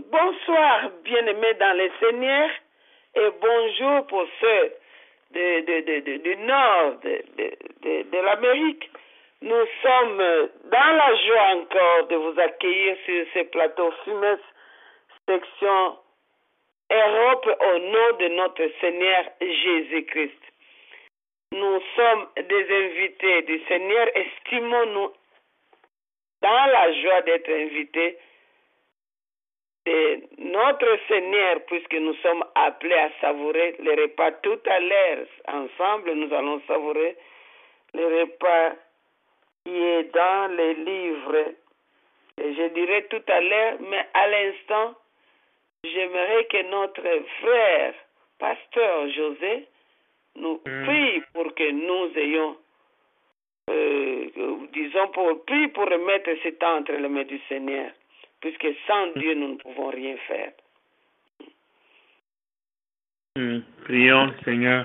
Bonsoir, bien-aimés dans le Seigneur, et bonjour pour ceux du nord de l'Amérique. Nous sommes dans la joie encore de vous accueillir sur ce plateau Fumes, section Europe, au nom de notre Seigneur Jésus-Christ. Nous sommes des invités du Seigneur, estimons-nous dans la joie d'être invités de notre Seigneur, puisque nous sommes appelés à savourer les repas tout à l'heure. Ensemble, nous allons savourer les repas qui est dans les livres. Et je dirais tout à l'heure, mais à l'instant, j'aimerais que notre frère, pasteur José, nous prie pour que nous ayons, prie pour remettre ce temps entre les mains du Seigneur, puisque sans Dieu, nous ne pouvons rien faire. Prions, Seigneur.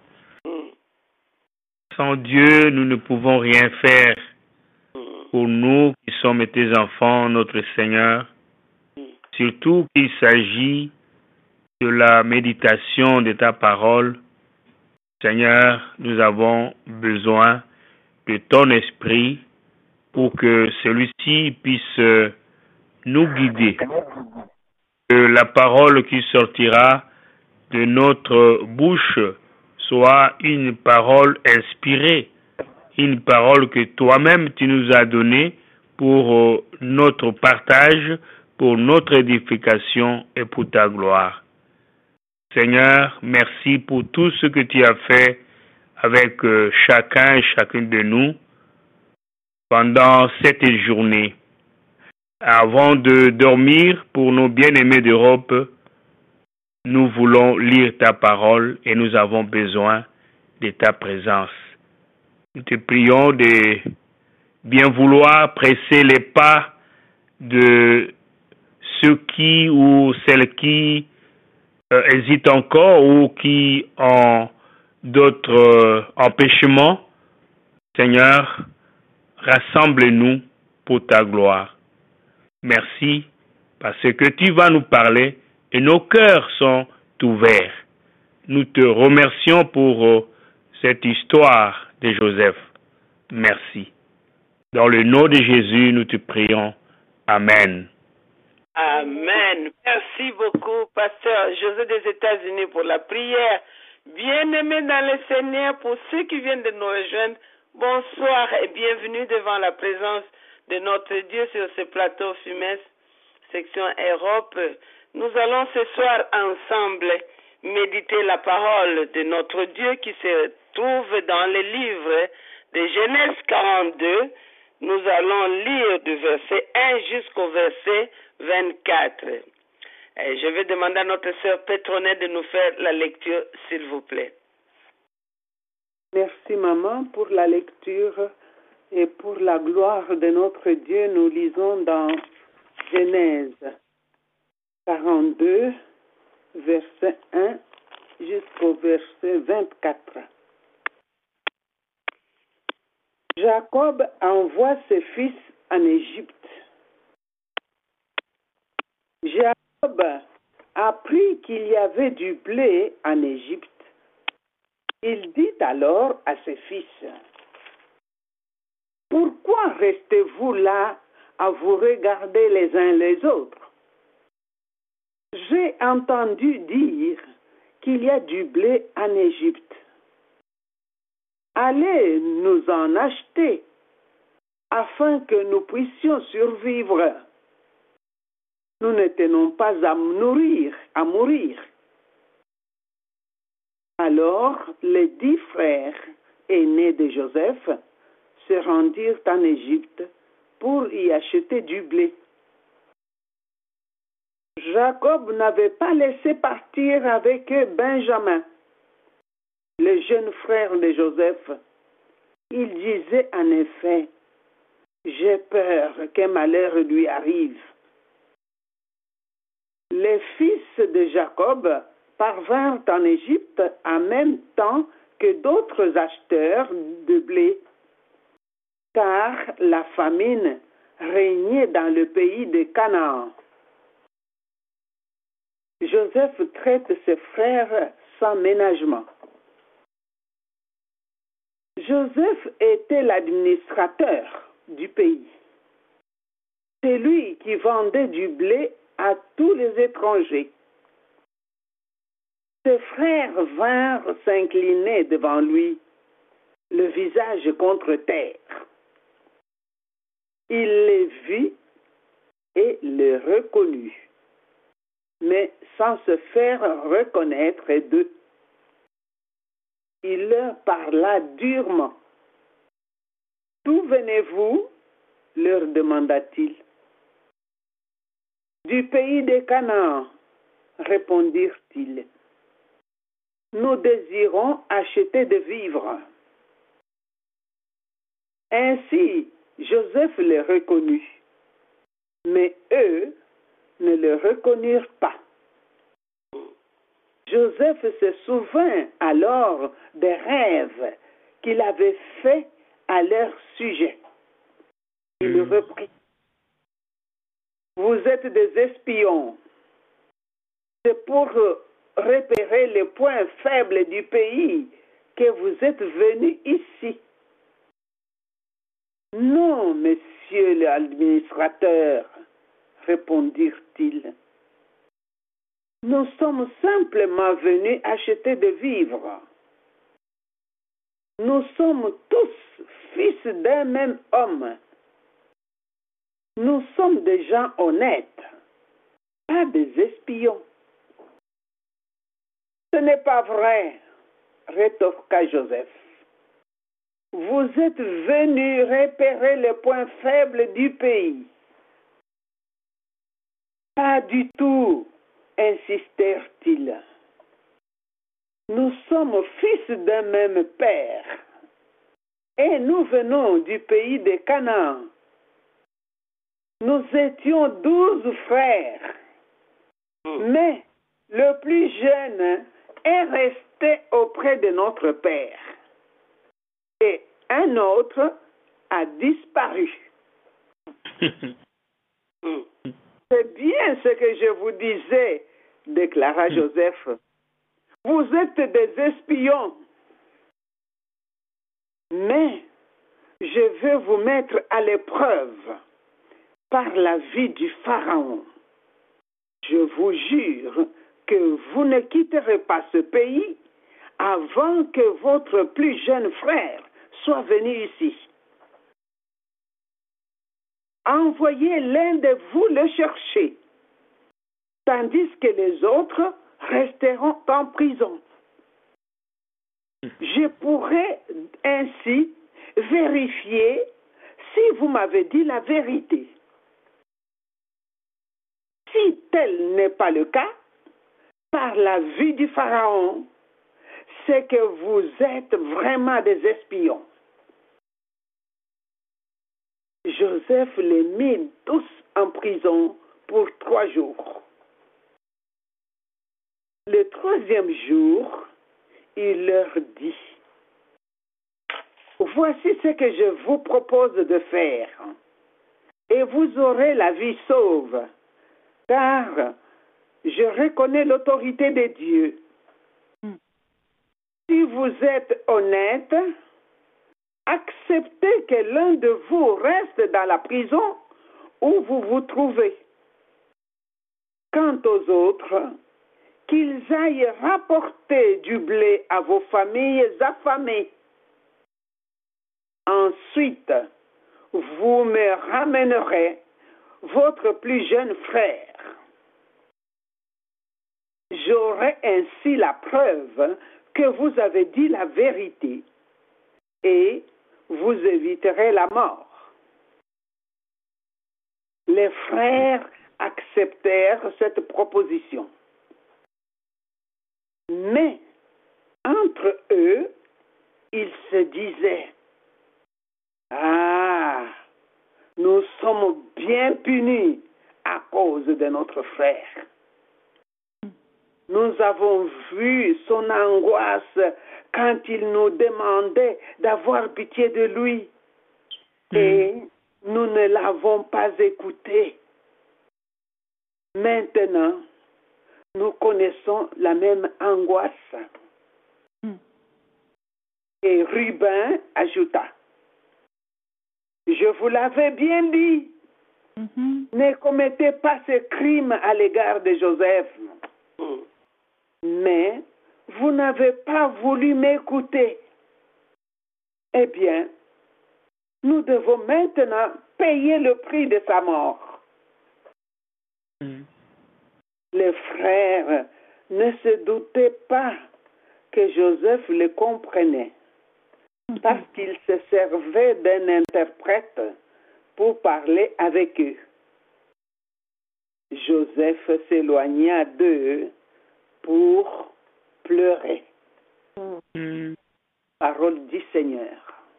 Sans Dieu, nous ne pouvons rien faire. Pour nous qui sommes tes enfants, notre Seigneur, surtout qu'il s'agit de la méditation de ta parole, Seigneur, nous avons besoin de ton esprit pour que celui-ci puisse nous guider. Que la parole qui sortira de notre bouche soit une parole inspirée, une parole que toi-même tu nous as donnée pour notre partage, pour notre édification et pour ta gloire. Seigneur, merci pour tout ce que tu as fait avec chacun et chacune de nous pendant cette journée. Avant de dormir, pour nos bien-aimés d'Europe, nous voulons lire ta parole et nous avons besoin de ta présence. Nous te prions de bien vouloir presser les pas de ceux qui ou celles qui hésitent encore ou qui ont d'autres empêchements. Seigneur, rassemble-nous pour ta gloire. Merci parce que tu vas nous parler et nos cœurs sont ouverts. Nous te remercions pour cette histoire de Joseph. Merci. Dans le nom de Jésus, nous te prions. Amen. Amen. Merci beaucoup, pasteur José des États-Unis, pour la prière. Bien-aimés dans le Seigneur, pour ceux qui viennent de nous rejoindre, bonsoir et bienvenue devant la présence de notre Dieu sur ce plateau Fumes, section Europe. Nous allons ce soir ensemble méditer la parole de notre Dieu qui se trouve dans le livre de Genèse 42. Nous allons lire du verset 1 jusqu'au verset 24. Et je vais demander à notre sœur Pétronelle de nous faire la lecture, s'il vous plaît. Merci, maman, pour la lecture et pour la gloire de notre Dieu. Nous lisons dans Genèse 42, verset 1 jusqu'au verset 24. Jacob envoie ses fils en Égypte. Jacob apprit qu'il y avait du blé en Égypte. Il dit alors à ses fils, « Pourquoi restez-vous là à vous regarder les uns les autres? J'ai entendu dire qu'il y a du blé en Égypte. Allez nous en acheter afin que nous puissions survivre. Nous ne tenons pas à mourir. Alors les 10 frères aînés de Joseph se rendirent en Égypte pour y acheter du blé. Jacob n'avait pas laissé partir avec eux Benjamin, le jeune frère de Joseph. Il disait en effet, « J'ai peur qu'un malheur lui arrive. » Les fils de Jacob parvinrent en Égypte en même temps que d'autres acheteurs de blé, car la famine régnait dans le pays de Canaan. Joseph traite ses frères sans ménagement. Joseph était l'administrateur du pays. C'est lui qui vendait du blé à tous les étrangers. Ses frères vinrent s'incliner devant lui, le visage contre terre. Il les vit et les reconnut, mais sans se faire reconnaître d'eux. Il leur parla durement. « D'où venez-vous » leur demanda-t-il. « Du pays de Canaan » répondirent-ils. « Nous désirons acheter de vivres. » Ainsi, Joseph les reconnut, mais eux ne le reconnurent pas. Joseph se souvint alors des rêves qu'il avait faits à leur sujet. Il reprit. Vous êtes des espions. C'est pour repérer les points faibles du pays que vous êtes venus ici. Non, monsieur l'administrateur, répondirent-ils. Nous sommes simplement venus acheter de vivres. Nous sommes tous fils d'un même homme. Nous sommes des gens honnêtes, pas des espions. Ce n'est pas vrai, rétorqua Joseph. Vous êtes venus repérer les points faibles du pays. Pas du tout, insistèrent-ils. Nous sommes fils d'un même père et nous venons du pays de Canaan. Nous étions 12 frères, mais le plus jeune est resté auprès de notre père et un autre a disparu. C'est bien ce que je vous disais, déclara Joseph. Vous êtes des espions. Mais je veux vous mettre à l'épreuve par la vie du Pharaon. Je vous jure que vous ne quitterez pas ce pays avant que votre plus jeune frère soit venu ici. Envoyez l'un de vous le chercher, tandis que les autres resteront en prison. Je pourrai ainsi vérifier si vous m'avez dit la vérité. Si tel n'est pas le cas, par la vue du Pharaon, c'est que vous êtes vraiment des espions. Joseph les mit tous en prison pour 3 jours. Le 3e jour, il leur dit, « Voici ce que je vous propose de faire, et vous aurez la vie sauve, car je reconnais l'autorité de Dieu. Si vous êtes honnête, acceptez que l'un de vous reste dans la prison où vous vous trouvez. Quant aux autres, qu'ils aillent rapporter du blé à vos familles affamées. Ensuite, vous me ramènerez votre plus jeune frère. J'aurai ainsi la preuve que vous avez dit la vérité et vous éviterez la mort. » Les frères acceptèrent cette proposition. Mais entre eux, ils se disaient, « Ah, nous sommes bien punis à cause de notre frère. Nous avons vu son angoisse quand il nous demandait d'avoir pitié de lui et nous ne l'avons pas écouté. Maintenant, nous connaissons la même angoisse. Et Ruben ajouta, je vous l'avais bien dit, ne commettez pas ce crime à l'égard de Joseph. Mais vous n'avez pas voulu m'écouter. Eh bien, nous devons maintenant payer le prix de sa mort. Les frères ne se doutaient pas que Joseph les comprenait, parce qu'il se servait d'un interprète pour parler avec eux. Joseph s'éloigna d'eux pour pleurer. Parole du Seigneur.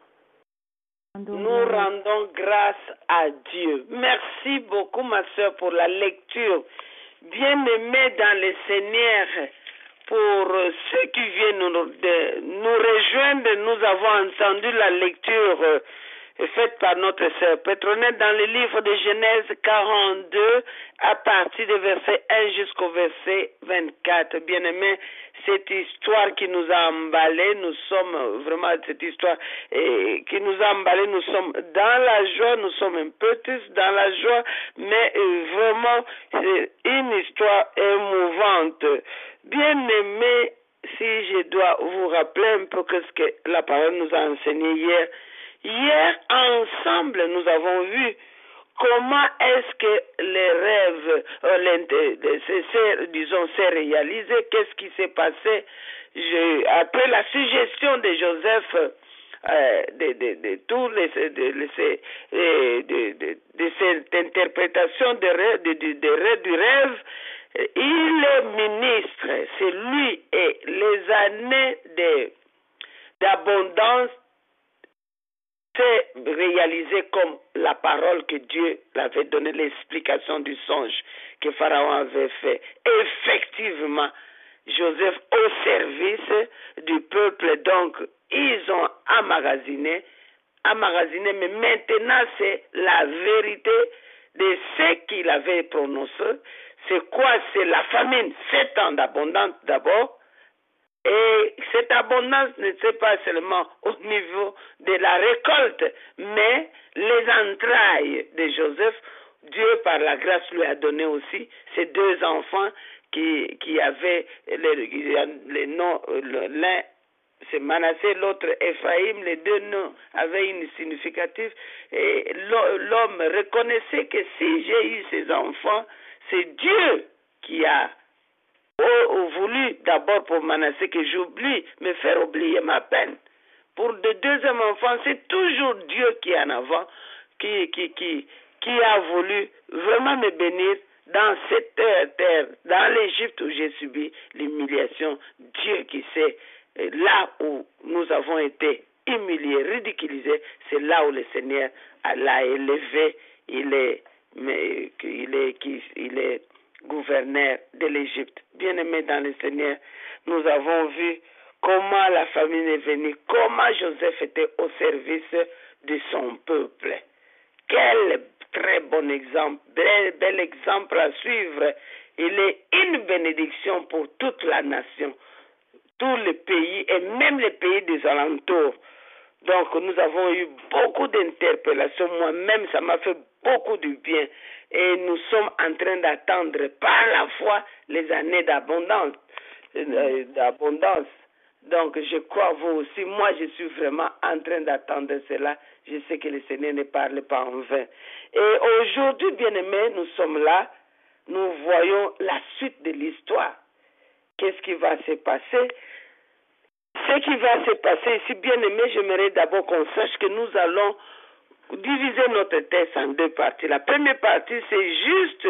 Nous rendons grâce à Dieu. Merci beaucoup, ma sœur, pour la lecture. Bien-aimés dans le Seigneur, pour ceux qui viennent nous rejoindre, nous avons entendu la lecture faite par notre sœur Pétronelle dans le livre de Genèse 42 à partir du verset 1 jusqu'au verset 24. Bien-aimés, cette histoire qui nous a emballés, nous sommes vraiment cette histoire qui nous a emballés, nous sommes dans la joie, nous sommes un peu tous dans la joie, mais vraiment c'est une histoire émouvante. Bien-aimés, si je dois vous rappeler un peu ce que la parole nous a enseigné hier. Hier, ensemble, nous avons vu comment est-ce que les rêves, s'est réalisé, qu'est-ce qui s'est passé après la suggestion de Joseph de cette interprétation du rêve. Il est ministre, c'est lui, et les années d'abondance s'est réalisé comme la parole que Dieu l'avait donnée, l'explication du songe que Pharaon avait fait. Effectivement, Joseph au service du peuple, donc ils ont emmagasiné, mais maintenant c'est la vérité de ce qu'il avait prononcé. C'est quoi? C'est la famine, 7 ans d'abondance d'abord. Et cette abondance n'était pas seulement au niveau de la récolte, mais les entrailles de Joseph, Dieu par la grâce lui a donné aussi ces 2 enfants qui avaient les noms, l'un c'est Manassé, l'autre Ephraïm, les 2 noms avaient une significative. Et l'homme reconnaissait que si j'ai eu ces enfants, c'est Dieu qui a voulu d'abord pour Manassé que j'oublie, me faire oublier ma peine. Pour le 2e enfant, c'est toujours Dieu qui est en avant, qui a voulu vraiment me bénir dans cette terre, dans l'Égypte où j'ai subi l'humiliation. Dieu qui sait, là où nous avons été humiliés, ridiculisés, c'est là où le Seigneur l'a élevé. Il est gouverneur de l'Égypte. Bien-aimés dans le Seigneur, nous avons vu comment la famine est venue, comment Joseph était au service de son peuple. Quel très bon exemple, bel exemple à suivre. Il est une bénédiction pour toute la nation, tous les pays et même les pays des alentours. Donc nous avons eu beaucoup d'interpellations. Moi-même, ça m'a fait beaucoup de bien. Et nous sommes en train d'attendre par la foi les années d'abondance. Donc je crois vous aussi, moi je suis vraiment en train d'attendre cela. Je sais que le Seigneur ne parle pas en vain. Et aujourd'hui, bien-aimés, nous sommes là, nous voyons la suite de l'histoire. Qu'est-ce qui va se passer? Ce qui va se passer ici, bien-aimés, j'aimerais d'abord qu'on sache que nous allons diviser notre texte en 2 parties. La première partie, c'est juste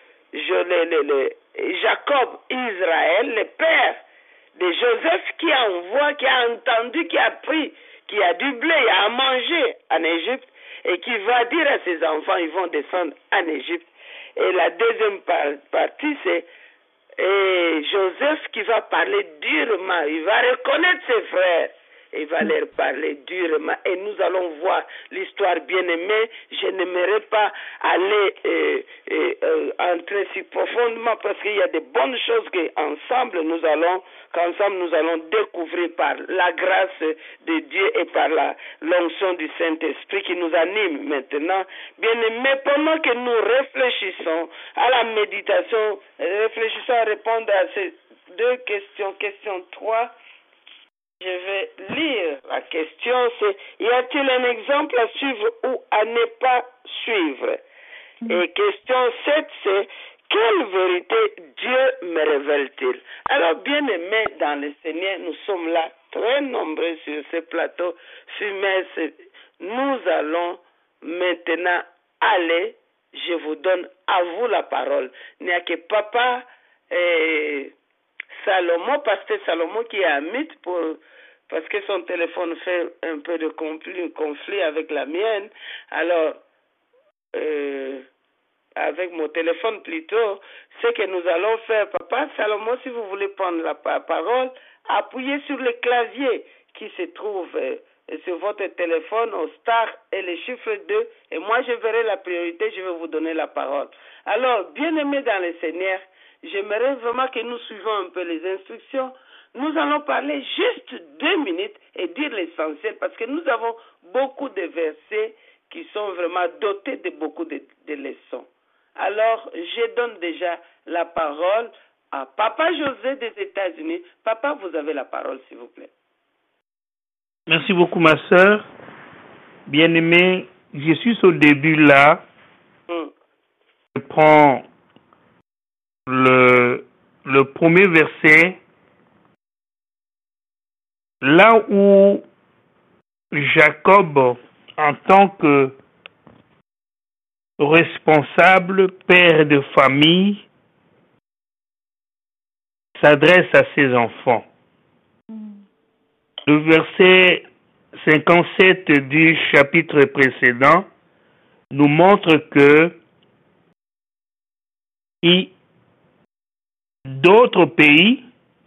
Jacob, Israël, le père de Joseph, qui envoie, qui a entendu, qui a pris, qui a du blé à manger en Égypte et qui va dire à ses enfants, ils vont descendre en Égypte. Et la deuxième partie, c'est Joseph qui va parler durement, il va reconnaître ses frères il va leur parler durement. Et nous allons voir l'histoire bien-aimée. Je n'aimerais pas aller entrer si profondément parce qu'il y a de bonnes choses qu'ensemble nous allons découvrir par la grâce de Dieu et par l'onction du Saint-Esprit qui nous anime maintenant. Bien-aimés, pendant que nous réfléchissons à la méditation, réfléchissons à répondre à ces deux questions. Question 3, je vais lire la question, c'est y a-t-il un exemple à suivre ou à ne pas suivre? Et question 7, c'est quelle vérité Dieu me révèle-t-il? Alors, bien-aimés dans le Seigneur, nous sommes là, très nombreux sur ce plateau. Nous allons maintenant aller, je vous donne à vous la parole. Il n'y a que papa Salomon, pasteur Salomon, qui est un mythe parce que son téléphone fait un peu de conflit avec la mienne. Alors, avec mon téléphone plutôt, ce que nous allons faire, papa Salomon, si vous voulez prendre la parole, appuyez sur le clavier qui se trouve sur votre téléphone au star et le chiffre 2, et moi je verrai la priorité, je vais vous donner la parole. Alors, bien-aimés dans le Seigneur, j'aimerais vraiment que nous suivons un peu les instructions. Nous allons parler juste 2 minutes et dire l'essentiel parce que nous avons beaucoup de versets qui sont vraiment dotés de beaucoup de leçons. Alors, je donne déjà la parole à Papa José des États-Unis. Papa, vous avez la parole, s'il vous plaît. Merci beaucoup, ma sœur. Bien-aimée, je suis au début là. Je prends le premier verset, là où Jacob, en tant que responsable, père de famille, s'adresse à ses enfants. Le verset 57 du chapitre précédent nous montre que d'autres pays,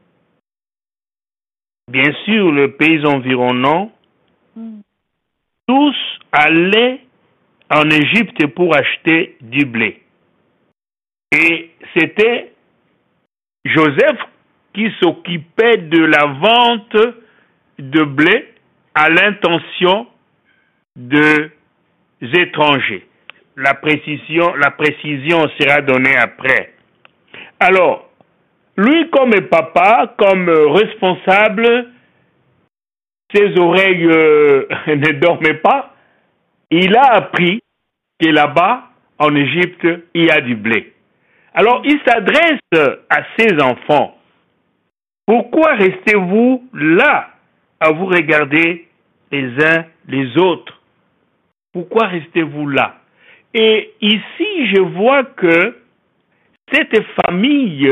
bien sûr les pays environnants, tous allaient en Égypte pour acheter du blé. Et c'était Joseph qui s'occupait de la vente de blé à l'intention des étrangers. La précision sera donnée après. Alors, lui comme papa, comme responsable, ses oreilles ne dormaient pas. Il a appris que là-bas, en Égypte, il y a du blé. Alors, il s'adresse à ses enfants. Pourquoi restez-vous là à vous regarder les uns les autres? Pourquoi restez-vous là? Et ici, je vois que cette famille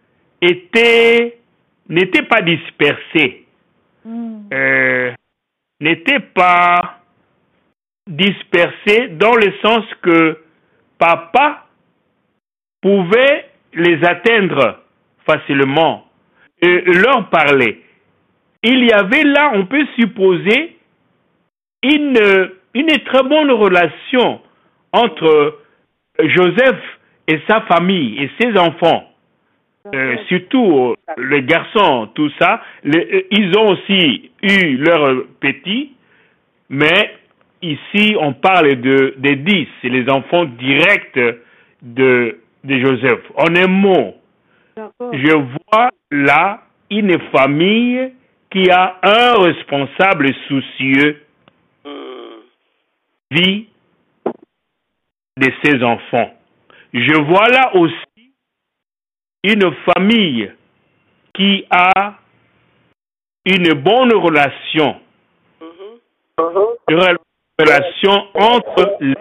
n'était pas dispersée. N'était pas dispersée dans le sens que papa pouvait les atteindre facilement et leur parler. Il y avait là, on peut supposer, une très bonne relation entre Joseph et sa famille et ses enfants. Surtout les garçons, tout ça, ils ont aussi eu leurs petits, mais ici on parle des 10, c'est les enfants directs de Joseph. En un mot, je vois là une famille qui a un responsable soucieux vie de ses enfants. Je vois là aussi une famille qui a une bonne relation. Une relation entre les...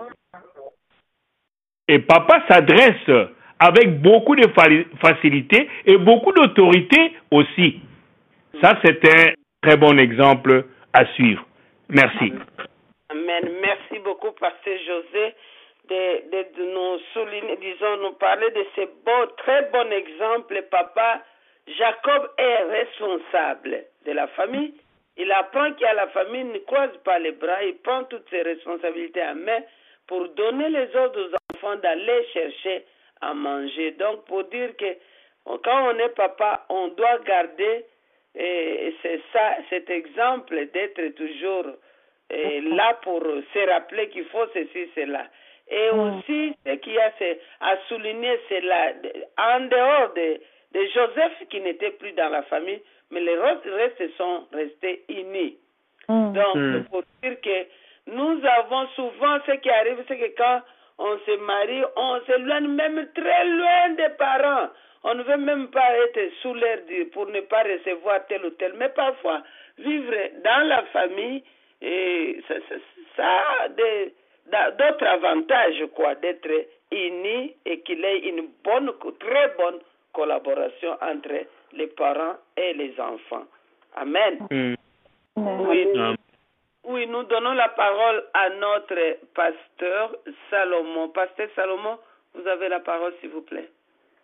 Et papa s'adresse avec beaucoup de facilité et beaucoup d'autorité aussi. Ça, c'est un très bon exemple à suivre. Merci. Amen. Merci beaucoup, Pasteur José, de nous souligner, nous parler de ce très bon exemple. Papa, Jacob est responsable de la famille Il apprend qu'il y a la famille, ne croise pas les bras, il prend toutes ses responsabilités en main pour donner les ordres aux enfants d'aller chercher à manger. Donc, pour dire que quand on est papa, on doit garder, et c'est ça, cet exemple d'être toujours là pour se rappeler qu'il faut ceci, cela. Et aussi, ce qu'il y a à souligner, c'est en dehors de Joseph qui n'était plus dans la famille, mais les restes sont restés unis. Donc, c'est pour dire que nous avons souvent, ce qui arrive, c'est que quand on se marie, on s'éloigne même très loin des parents. On ne veut même pas être sous l'air pour ne pas recevoir tel ou tel. Mais parfois, vivre dans la famille, ça a d'autres avantages, quoi, d'être unis et qu'il y ait une très bonne collaboration entre les parents et les enfants. Amen. Oui, nous donnons la parole à notre pasteur Salomon. Pasteur Salomon, vous avez la parole, s'il vous plaît.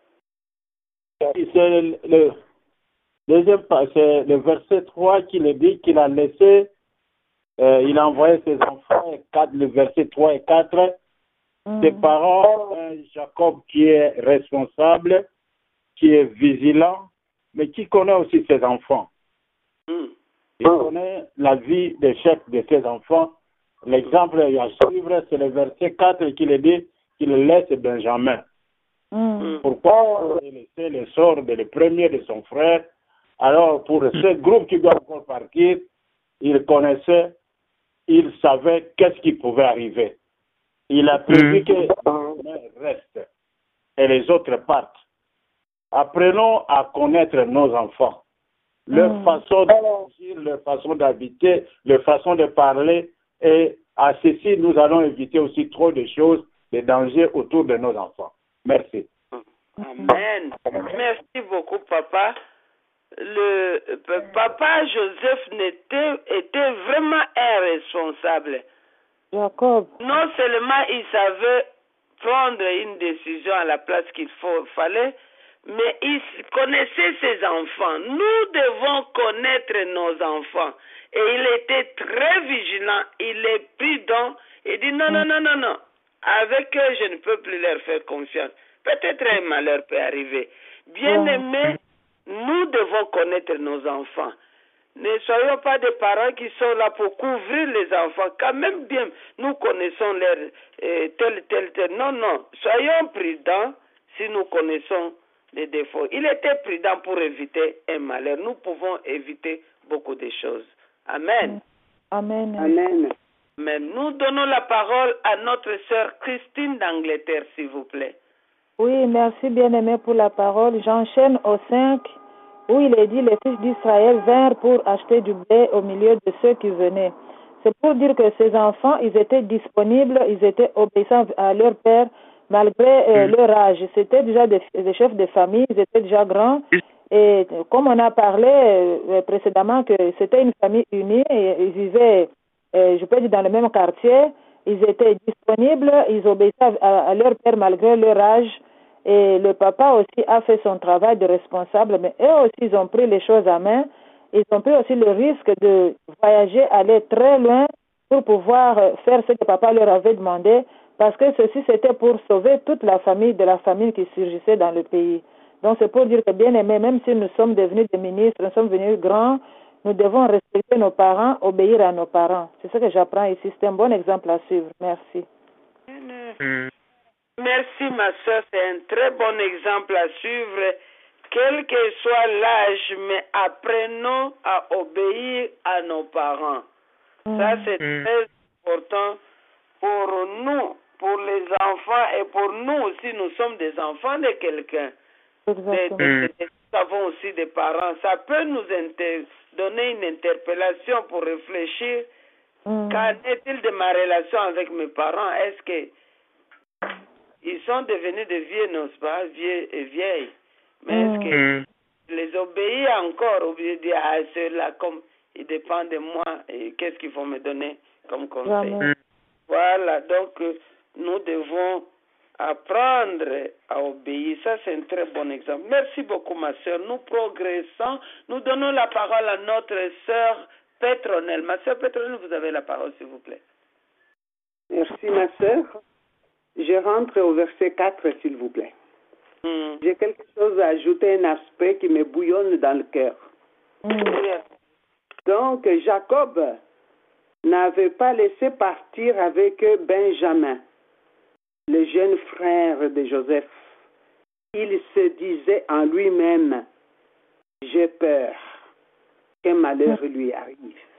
C'est le deuxième, c'est le verset 3 qui le dit qu'il a laissé, il a envoyé ses enfants, le verset 3 et 4, ses parents, Jacob qui est responsable, qui est vigilant, mais qui connaît aussi ses enfants. Il connaît la vie de chaque de ses enfants. L'exemple à suivre, c'est le verset 4 qui le dit qu'il laisse Benjamin. Pourquoi il laissait le sort le premier de son frère? Alors, pour ce groupe qui doit encore partir, il connaissait, il savait qu'est-ce qui pouvait arriver. Il a prévu que Benjamin reste et les autres partent. Apprenons à connaître nos enfants. Leur façon d'agir, leur façon d'habiter, leur façon de parler. Et à ceci, nous allons éviter aussi trop de choses, de dangers autour de nos enfants. Merci. Amen. Merci beaucoup, papa. Papa Joseph était vraiment irresponsable. Jacob. Non seulement il savait prendre une décision à la place qu'il fallait, mais il connaissait ses enfants. Nous devons connaître nos enfants. Et il était très vigilant, il est prudent. Il dit non. Avec eux, je ne peux plus leur faire confiance. Peut-être un malheur peut arriver. Bien-aimés, nous devons connaître nos enfants. Ne soyons pas des parents qui sont là pour couvrir les enfants. Quand même bien, nous connaissons leur tel. Non. Soyons prudents si nous connaissons les défauts. Il était prudent pour éviter un malheur. Nous pouvons éviter beaucoup de choses. Amen. Amen. Nous donnons la parole à notre sœur Christine d'Angleterre, s'il vous plaît. Oui, merci bien-aimé pour la parole. J'enchaîne au 5, où il est dit, les fils d'Israël vinrent pour acheter du blé au milieu de ceux qui venaient. C'est pour dire que ces enfants, ils étaient disponibles, ils étaient obéissants à leur père, malgré leur âge. C'était déjà des chefs de famille, ils étaient déjà grands. Et comme on a parlé précédemment que c'était une famille unie, et ils vivaient, je peux dire, dans le même quartier, ils étaient disponibles, ils obéissaient à leur père malgré leur âge. Et le papa aussi a fait son travail de responsable, mais eux aussi, ils ont pris les choses à main. Ils ont pris aussi le risque de voyager, aller très loin pour pouvoir faire ce que papa leur avait demandé, parce que ceci, c'était pour sauver toute la famille de la famine qui surgissait dans le pays. Donc, c'est pour dire que, bien aimé, même si nous sommes devenus des ministres, nous sommes devenus grands, nous devons respecter nos parents, obéir à nos parents. C'est ce que j'apprends ici. C'est un bon exemple à suivre. Merci. Merci, ma soeur. C'est un très bon exemple à suivre. Quel que soit l'âge, mais apprenons à obéir à nos parents. Ça, c'est très important pour nous, pour les enfants et pour nous aussi. Nous sommes des enfants de quelqu'un. Nous avons aussi des parents. Ça peut nous donner une interpellation pour réfléchir. Qu'en est-il de ma relation avec mes parents? Est-ce que ils sont devenus des vieux, n'est-ce pas, vieux et vieilles? Mais est-ce que je les obéis encore au lieu de dire à ceux-là, comme ils dépendent de moi, et qu'est-ce qu'ils vont me donner comme conseil? Voilà, donc nous devons apprendre à obéir. Ça, c'est un très bon exemple. Merci beaucoup, ma sœur. Nous progressons. Nous donnons la parole à notre sœur Pétronelle. Ma sœur Pétronelle, vous avez la parole, s'il vous plaît. Merci, ma sœur. Je rentre au verset 4, s'il vous plaît. J'ai quelque chose à ajouter, un aspect qui me bouillonne dans le cœur. Donc, Jacob n'avait pas laissé partir avec Benjamin, le jeune frère de Joseph. Il se disait en lui-même, j'ai peur qu'un malheur lui arrive.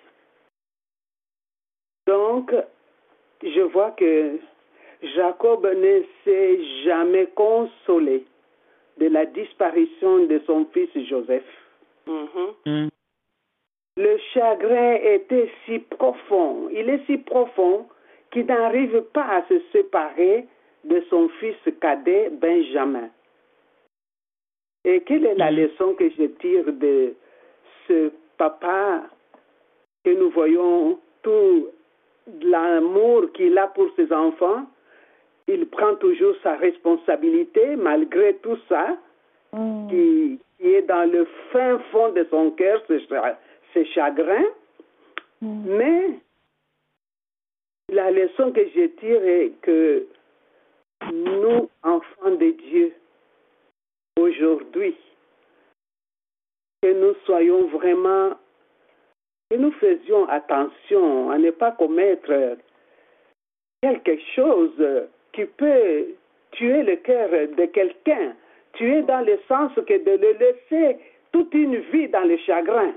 Donc, je vois que Jacob ne s'est jamais consolé de la disparition de son fils Joseph. Le chagrin était si profond, il est si profond qu'il n'arrive pas à se séparer de son fils cadet Benjamin. Et quelle est la leçon que je tire de ce papa que nous voyons tout l'amour qu'il a pour ses enfants? Il prend toujours sa responsabilité malgré tout ça, qui est dans le fin fond de son cœur, ce chagrin. Mais la leçon que je tire est que nous, enfants de Dieu, aujourd'hui, que nous soyons vraiment, que nous faisions attention à ne pas commettre quelque chose qui peut tuer le cœur de quelqu'un, tuer dans le sens que de le laisser toute une vie dans le chagrin.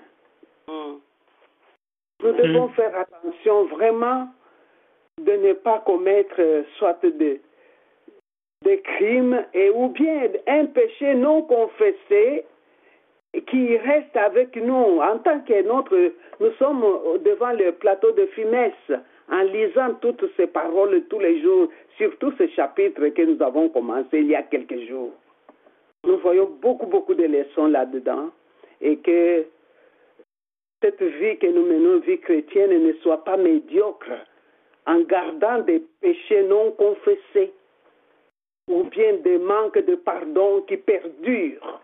Nous devons faire attention vraiment de ne pas commettre soit des crimes ou bien un péché non confessé qui reste avec nous en tant que nous sommes devant le plateau de Fimès en lisant toutes ces paroles tous les jours, surtout ce chapitre que nous avons commencé il y a quelques jours. Nous voyons beaucoup de leçons là-dedans et que cette vie que nous menons, vie chrétienne, ne soit pas médiocre en gardant des péchés non confessés ou bien des manques de pardon qui perdurent.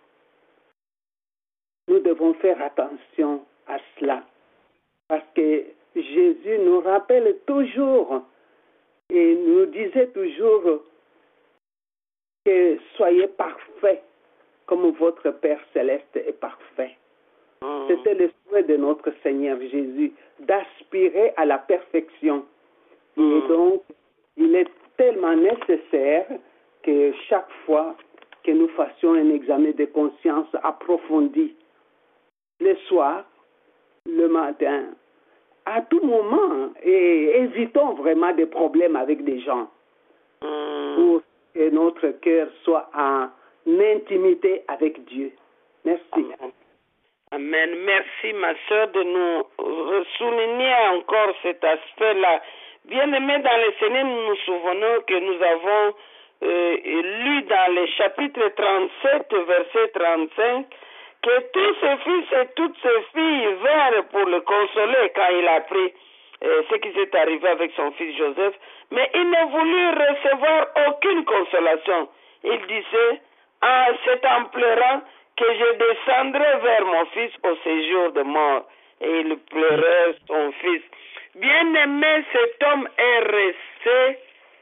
Nous devons faire attention à cela parce que Jésus nous rappelle toujours et nous disait toujours que soyez parfaits comme votre Père céleste est parfait. C'était le souhait de notre Seigneur Jésus, d'aspirer à la perfection. Et donc, il est tellement nécessaire que chaque fois que nous fassions un examen de conscience approfondi, le soir, le matin, à tout moment, et évitons vraiment des problèmes avec des gens pour que notre cœur soit en intimité avec Dieu. Merci. Amen. Merci, ma soeur, de nous souligner encore cet aspect-là. Bien-aimés dans le Seigneur, nous nous souvenons que nous avons lu dans le chapitre 37, verset 35, que tous ses fils et toutes ses filles vinrent pour le consoler quand il a appris ce qui s'est arrivé avec son fils Joseph, mais il ne voulut recevoir aucune consolation. Il disait, c'est en pleurant que je descendrai vers mon fils au séjour de mort. Et il pleurait son fils. Bien-aimé, cet homme est resté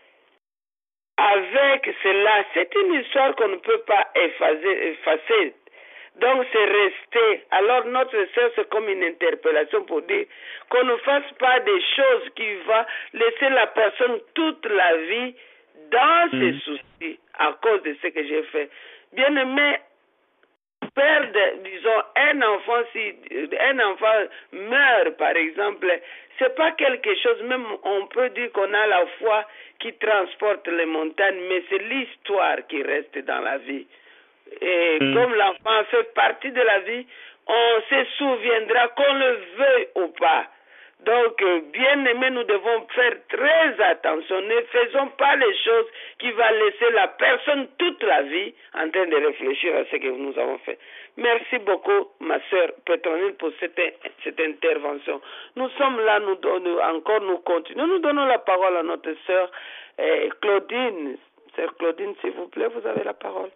avec cela. C'est une histoire qu'on ne peut pas effacer. Donc c'est resté. Alors notre sœur, c'est comme une interpellation pour dire qu'on ne fasse pas des choses qui vont laisser la personne toute la vie dans ses soucis à cause de ce que j'ai fait. Bien-aimé, perdre, disons, si un enfant meurt, par exemple, c'est pas quelque chose, même on peut dire qu'on a la foi qui transporte les montagnes, mais c'est l'histoire qui reste dans la vie. Et comme l'enfant fait partie de la vie, on se souviendra qu'on le veuille ou pas. Donc, bien aimé, nous devons faire très attention. Ne faisons pas les choses qui vont laisser la personne toute la vie en train de réfléchir à ce que nous avons fait. Merci beaucoup, ma sœur Pétronille, pour cette intervention. Nous sommes là, nous continuons. Nous donnons la parole à notre sœur Claudine. Sœur Claudine, s'il vous plaît, vous avez la parole.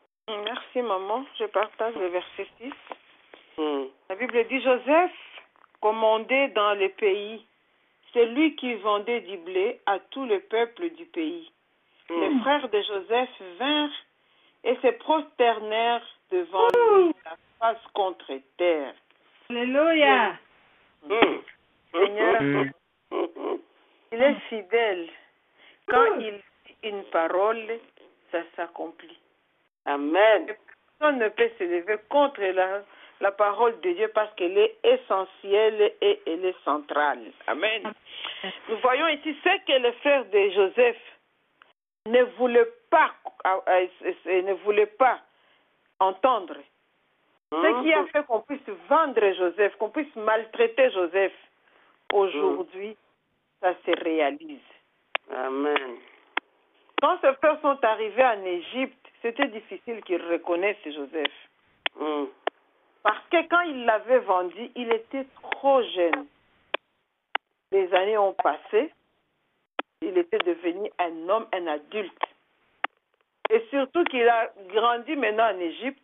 Merci, maman. Je partage le verset 6. La Bible dit, Joseph commandait dans le pays. C'est lui qui vendait du blé à tout le peuple du pays. Les frères de Joseph vinrent et se prosternèrent devant lui, la face contre terre. Alléluia. Seigneur, il est fidèle. Quand il dit une parole, ça s'accomplit. Amen. Personne ne peut se lever contre la parole de Dieu parce qu'elle est essentielle et elle est centrale. Amen. Nous voyons ici ce que les frères de Joseph ne voulaient pas entendre. Ce qui a fait qu'on puisse vendre Joseph, qu'on puisse maltraiter Joseph, aujourd'hui, ça se réalise. Amen. Quand ces frères sont arrivés en Égypte, c'était difficile qu'ils reconnaissent Joseph. Parce que quand il l'avait vendu, il était trop jeune. Les années ont passé, il était devenu un homme, un adulte. Et surtout qu'il a grandi maintenant en Égypte,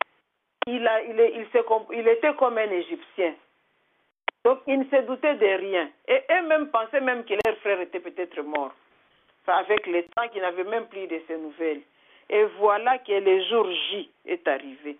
il était comme un Égyptien. Donc il ne se doutait de rien. Et eux-mêmes pensaient même que leur frère était peut-être mort. Enfin, avec le temps, qu'ils n'avaient même plus de ses nouvelles. Et voilà que le jour J est arrivé.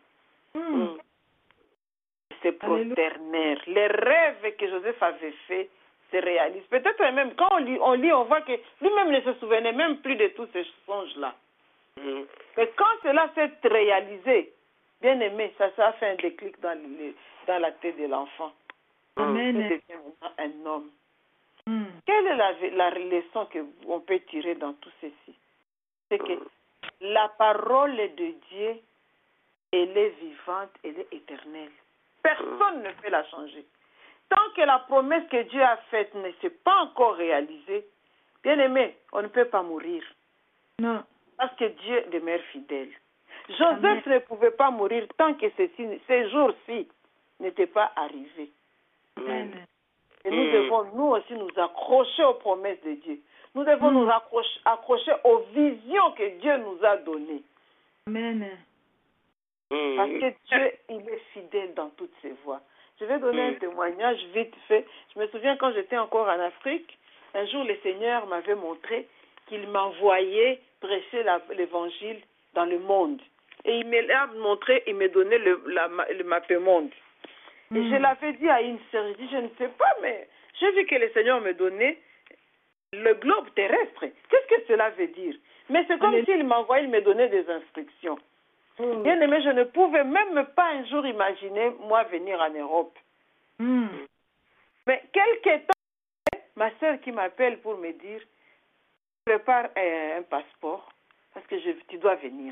Se prosternèrent. Les rêves que Joseph avait faits se réalisent. Peut-être même, quand on lit, on voit que lui-même ne se souvenait même plus de tous ces songes-là. Mais quand cela s'est réalisé, bien aimé, ça a fait un déclic dans la tête de l'enfant. Amen. Il devient maintenant un homme. Quelle est la leçon qu'on peut tirer dans tout ceci? C'est que la parole de Dieu, elle est vivante, elle est éternelle. Personne ne peut la changer. Tant que la promesse que Dieu a faite ne s'est pas encore réalisée, bien aimé, on ne peut pas mourir. Non. Parce que Dieu demeure fidèle. Joseph ne pouvait pas mourir tant que ces jours-ci n'étaient pas arrivés. Amen. Et nous devons, nous aussi, nous accrocher aux promesses de Dieu. Nous devons nous accrocher aux visions que Dieu nous a données. Amen. Parce que Dieu, il est fidèle dans toutes ses voies. Je vais donner un témoignage vite fait. Je me souviens quand j'étais encore en Afrique, un jour le Seigneur m'avait montré qu'il m'envoyait prêcher l'évangile dans le monde. Et il me l'a montré, il me donnait le mappemonde. Et je l'avais dit à une sœur, je dis, je ne sais pas, mais j'ai vu que le Seigneur me donnait le globe terrestre. Qu'est-ce que cela veut dire? Mais c'est comme s'il m'envoyait, il me donnait des instructions. Bien aimé, je ne pouvais même pas un jour imaginer, moi, venir en Europe. Mais quelque temps, ma sœur qui m'appelle pour me dire, prépare un passeport, parce que tu dois venir.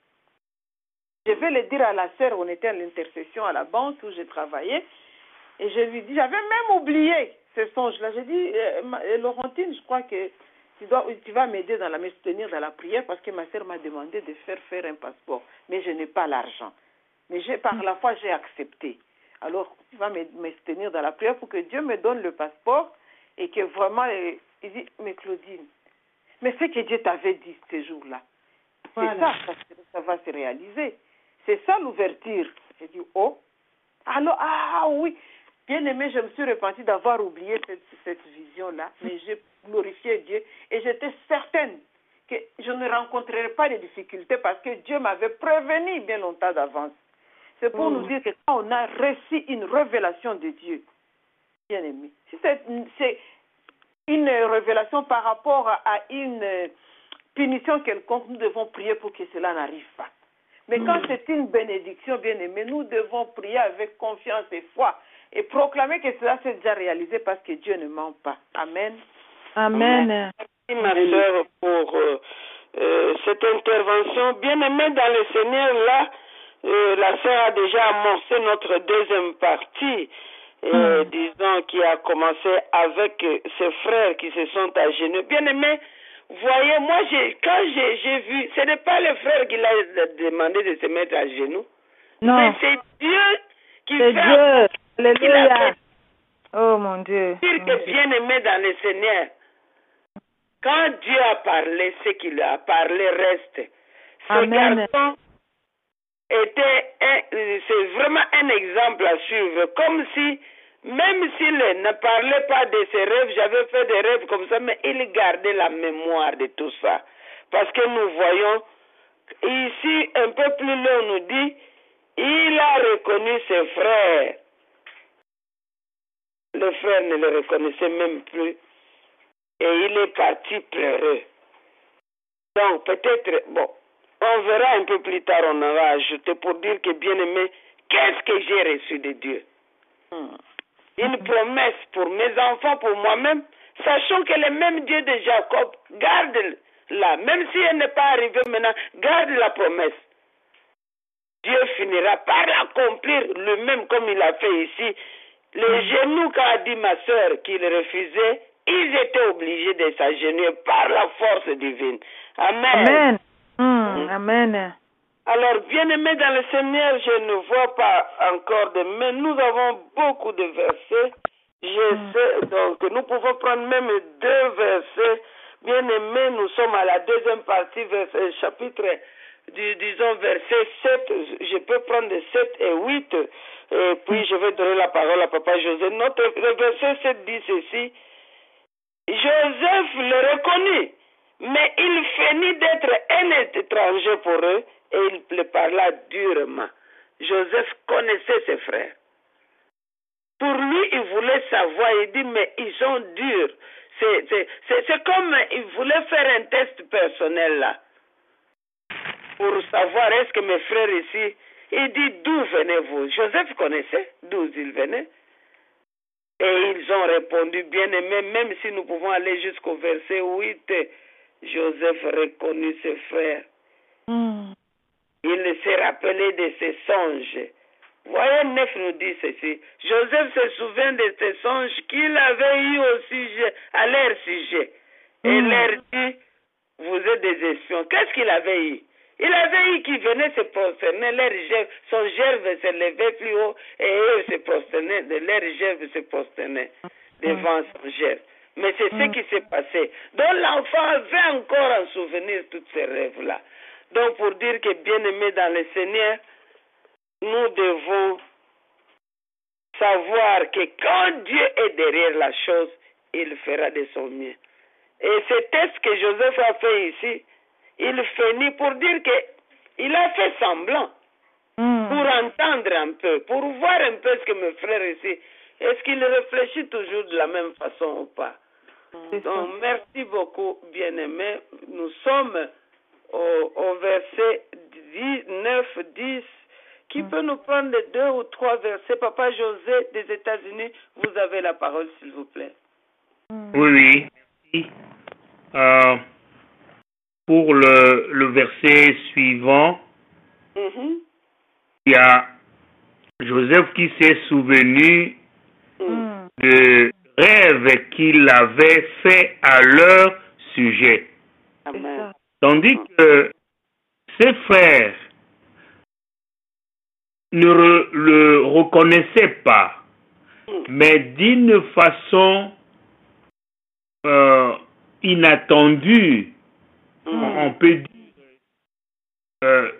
Je vais le dire à la sœur, on était à l'intercession à la banque où j'ai travaillé, et je lui dis, j'avais même oublié ce songe-là. J'ai dit, Laurentine, je crois que tu vas m'aider me soutenir dans la prière parce que ma sœur m'a demandé de faire un passeport. Mais je n'ai pas l'argent. Mais par la foi, j'ai accepté. Alors, tu vas me soutenir dans la prière pour que Dieu me donne le passeport et que vraiment, il dit, mais Claudine, mais ce que Dieu t'avait dit ce jour-là, c'est ça va se réaliser. C'est ça l'ouverture. J'ai dit, oh, alors, oui. Bien aimé, je me suis repentie d'avoir oublié cette vision-là, mais j'ai glorifié Dieu et j'étais certaine que je ne rencontrerais pas de difficultés parce que Dieu m'avait prévenu bien longtemps d'avance. C'est pour nous dire que quand on a reçu une révélation de Dieu, bien aimé, si c'est une révélation par rapport à une punition quelconque, nous devons prier pour que cela n'arrive pas. Mais quand c'est une bénédiction, bien aimé, nous devons prier avec confiance et foi et proclamer que cela s'est déjà réalisé parce que Dieu ne ment pas. Amen. Amen. Merci ma sœur pour cette intervention. Bien aimé dans le Seigneur, là, la sœur a déjà amorcé notre deuxième partie, disons, qui a commencé avec ses frères qui se sont agenouillés. Bien aimé, voyez, moi, quand j'ai vu, ce n'est pas le frère qui l'a demandé de se mettre à genoux. Non. Mais c'est Dieu qui fait. Dieu. Alléluia. Oh mon Dieu. Dire que bien aimé dans le Seigneur, quand Dieu a parlé, ce qu'il a parlé reste. Ce garçon c'est vraiment un exemple à suivre, comme si Même s'il ne parlait pas de ses rêves, j'avais fait des rêves comme ça, mais il gardait la mémoire de tout ça. Parce que nous voyons, ici, un peu plus loin, on nous dit, il a reconnu ses frères. Le frère ne le reconnaissait même plus. Et il est parti pleureux. Donc, peut-être, bon, on verra un peu plus tard, on en va ajouter pour dire que, bien aimé, qu'est-ce que j'ai reçu de Dieu? Une promesse pour mes enfants, pour moi-même, sachant que le même Dieu de Jacob garde-la, même si elle n'est pas arrivée maintenant, garde la promesse. Dieu finira par l'accomplir lui-même comme il a fait ici. Les genoux qu'a dit ma soeur qu'il refusait, ils étaient obligés de s'agenouiller par la force divine. Amen. Amen. Amen. Alors, bien-aimés dans le Seigneur, je ne vois pas encore de mais nous avons beaucoup de versets. Je sais, donc nous pouvons prendre même 2 versets. Bien-aimés, nous sommes à la deuxième partie, chapitre, disons verset 7. Je peux prendre 7 et 8. Et puis je vais donner la parole à Papa Joseph. Le verset 7 dit ceci. Joseph le reconnut, mais il feignit d'être un étranger pour eux et il le parla durement. Joseph connaissait ses frères. Pour lui, il voulait savoir, il dit, mais ils sont durs. C'est comme il voulait faire un test personnel là, pour savoir est-ce que mes frères ici, il dit, d'où venez-vous? Joseph connaissait d'où ils venaient. Et ils ont répondu, bien-aimés, même si nous pouvons aller jusqu'au verset 8, Joseph reconnut ses frères. Il s'est rappelé de ses songes. Voyez, 9 nous dit ceci. Joseph se souvient de ses songes qu'il avait eu à leur sujet. Et leur dit, vous êtes des espions. Qu'est-ce qu'il avait eu? Il avait eu qui venait se prosterner, son gerbe se levait plus haut et eux se prosternaient, leur gerbe se prosternait devant son gerbe. Mais c'est ce qui s'est passé. Donc l'enfant avait encore en souvenir tous ces rêves-là. Donc pour dire que bien-aimés dans le Seigneur, nous devons savoir que quand Dieu est derrière la chose, il fera de son mieux. Et ce test que Joseph a fait ici, il finit pour dire qu'il a fait semblant, pour entendre un peu, pour voir un peu ce que mes frères ici, est-ce qu'il réfléchit toujours de la même façon ou pas? Donc, merci beaucoup, bien-aimés. Nous sommes au verset 9, 10. Qui peut nous prendre les 2 ou 3 versets? Papa José des États-Unis, vous avez la parole, s'il vous plaît. Oui. Pour le verset suivant, il y a Joseph qui s'est souvenu de rêves qu'il avait fait à leur sujet. Amen. Tandis que ses frères ne le reconnaissaient pas, mais d'une façon inattendue, on peut dire